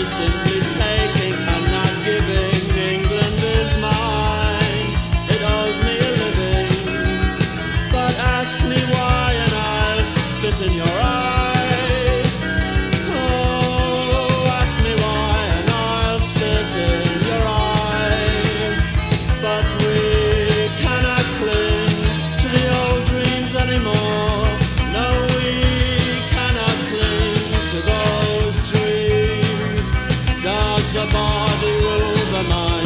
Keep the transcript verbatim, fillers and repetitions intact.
simply taking and not giving. England is mine, it owes me a living. But ask me why and I'll spit in your eye. Oh, ask me why and I'll spit in your eye. But we cannot cling to the old dreams anymore. No, we cannot cling to those dreams. Does the body rule the mind?